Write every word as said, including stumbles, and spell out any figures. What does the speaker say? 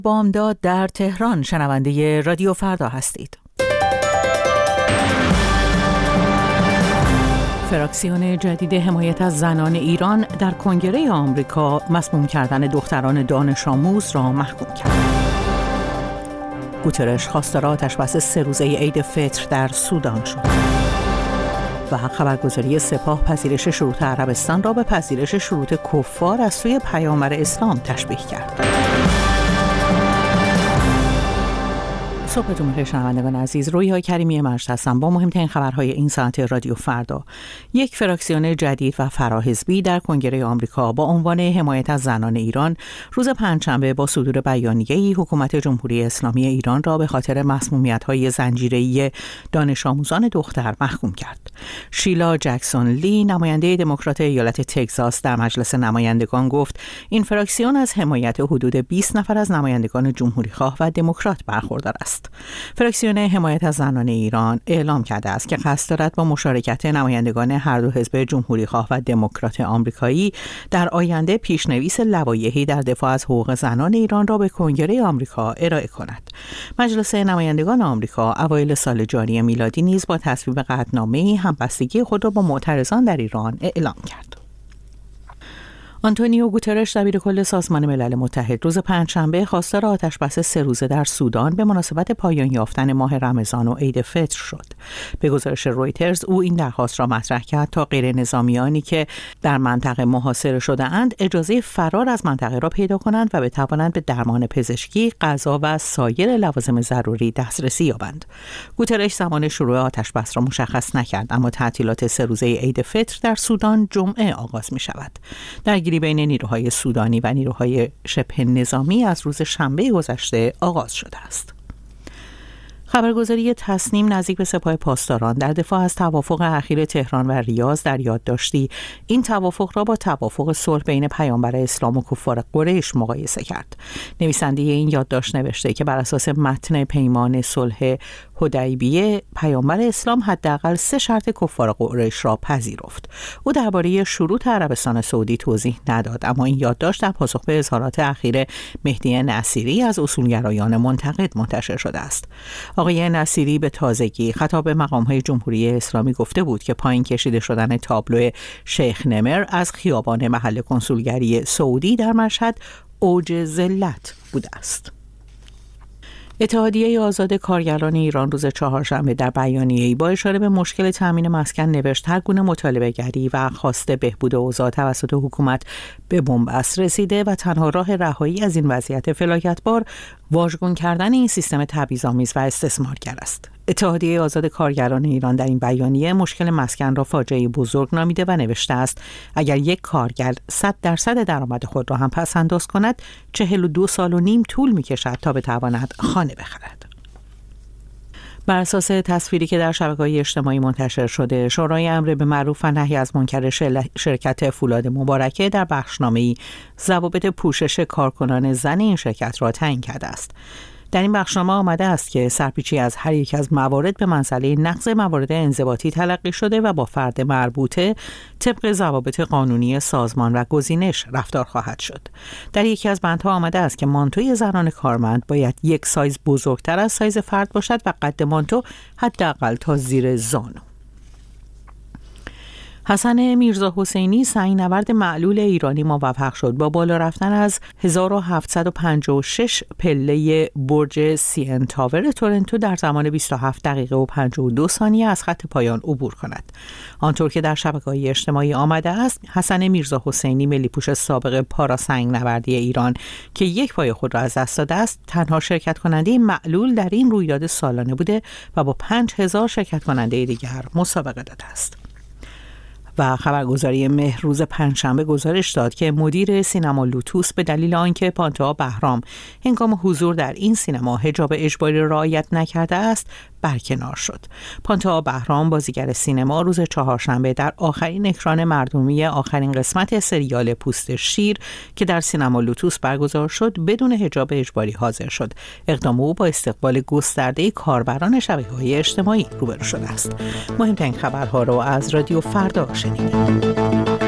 بامداد در تهران شنونده رادیو فردا هستید. فراکسیون جدید حمایت از زنان ایران در کنگره آمریکا مسموم کردن دختران دانش آموز را محکوم کرد. گوترش خواستار آتش‌بس سه روزه عید فطر در سودان شد. و خبرگزاری سپاه پذیرش شروط عربستان را به پذیرش شروط کفار از سوی پیامبر اسلام تشبیه کرد. صبحتون بخیر شنوندگان عزیز، رویا کریمی مجد هستم با مهمترین خبرهای این ساعت رادیو فردا. یک فراکسیون جدید و فراحزبی در کنگره آمریکا با عنوان حمایت از زنان ایران روز پنجشنبه با صدور بیانیه‌ای حکومت جمهوری اسلامی ایران را به خاطر مسمومیت‌های زنجیره‌ای دانش آموزان دختر محکوم کرد. شیلا جکسون لی، نماینده دموکرات ایالت تگزاس در مجلس نمایندگان گفت این فراکسیون از حمایت حدود بیست نفر از نمایندگان جمهوری‌خواه و دموکرات برخوردار است. فراکسیون حمایت از زنان ایران اعلام کرده است که قصد دارد با مشارکت نمایندگان هر دو حزب جمهوری‌خواه و دموکرات آمریکایی در آینده پیشنویس لوایحی در دفاع از حقوق زنان ایران را به کنگره آمریکا ارائه کند. مجلس نمایندگان آمریکا اوایل سال جاری میلادی نیز با تصویب قطعنامه‌ای همبستگی خود را با معترضان در ایران اعلام کرد. آنتونیو گوترش دبیرکل سازمان ملل متحد روز پنجشنبه خواستار آتش‌بس سه روزه در سودان به مناسبت پایان یافتن ماه رمضان و عید فطر شد. به گزارش رویترز او این درخواست را مطرح کرد تا غیر نظامیانی که در منطقه محاصره شده اند اجازه فرار از منطقه را پیدا کنند و بتوانند به درمان پزشکی، غذا و سایر لوازم ضروری دسترسی یابند. گوترش زمان شروع آتش‌بس را مشخص نکرد، اما تعطیلات سه روزه عید فطر در سودان جمعه آغاز می شود. در بین نیروهای سودانی و نیروهای شبه نظامی از روز شنبه گذشته آغاز شده است. خبرگزاری تسنیم نزدیک به سپاه پاسداران در دفاع از توافق اخیر تهران و ریاض در یادداشتی این توافق را با توافق صلح بین پیامبر اسلام و کفار قریش مقایسه کرد. نویسنده این یادداشت نوشته که بر اساس متن پیمان صلح حدیبیه پیامبر اسلام حداقل سه شرط کفار قریش را پذیرفت. او درباره شروط عربستان سعودی توضیح نداد، اما این یادداشت در پاسخ به اظهارات اخیر مهدی نصیری از اصولگرایان منتقد منتشر شده است. آقای نصیری به تازگی خطاب به مقام‌های جمهوری اسلامی گفته بود که پایین کشیده شدن تابلو شیخ نمر از خیابان محل کنسولگری سعودی در مشهد اوج ذلت بوده است. اتحادیه آزاد کارگران ایران روز چهارشنبه در بیانیه‌ای با اشاره به مشکل تامین مسکن نوشت هر گونه مطالبه‌گری و خواست بهبود اوضاع توسط حکومت به بنبست رسیده و تنها راه رهایی از این وضعیت فلاکتبار واژگون کردن این سیستم تبعیض‌آمیز و استثمارگر است. اتحادیه آزاد کارگران ایران در این بیانیه مشکل مسکن را فاجعه بزرگ نامیده و نوشته است اگر یک کارگر صد درصد درآمد خود را هم پس انداز کند چهل و دو سال و نیم طول می کشد تا بتواند خانه بخرد. بر اساس تصویری که در شبکه‌های اجتماعی منتشر شده، شورای امر به معروف و نهی از منکر شرکت فولاد مبارکه در بخشنامه‌ای ضوابط پوشش کارکنان زن این شرکت را تعیین کرده است. در این بخشنامه آمده است که سرپیچی از هر یک از موارد به منزله نقض موارد انضباطی تلقی شده و با فرد مربوطه طبق ضوابط قانونی سازمان و گزینش رفتار خواهد شد. در یکی از بندها آمده است که مانتوی زنان کارمند باید یک سایز بزرگتر از سایز فرد باشد و قد مانتو حداقل تا زیر زانو. حسن میرزا حسینی سنگنورد معلول ایرانی موفق شد با بالا رفتن از هزار و هفتصد و پنجاه و شش پله برج سی ان تاور تورنتو در زمان بیست و هفت دقیقه و پنجاه و دو ثانیه از خط پایان عبور کند. آنطور که در شبکه‌های اجتماعی آمده است، حسن میرزا حسینی ملی‌پوش سابق پارا سنگنوردی ایران که یک پای خود را از دست داده است، تنها شرکت کننده معلول در این رویداد سالانه بوده و با پنج هزار شرکت کننده دیگر مسابقه داده است. و خبرگزاری مهر روز پنجشنبه گزارش داد که مدیر سینما لوتوس به دلیل آنکه پانتا بهرام هنگام حضور در این سینما حجاب اجباری رعایت نکرده است برکنار شد. پانتا بهرام بازیگر سینما روز چهارشنبه در آخرین اکران مردمی آخرین قسمت سریال پوست شیر که در سینما لوتوس برگزار شد بدون حجاب اجباری حاضر شد. اقدام او با استقبال گسترده کاربران شبکه‌های اجتماعی روبرو شده است. مهمترین خبرها را از رادیو فردا شنیدید.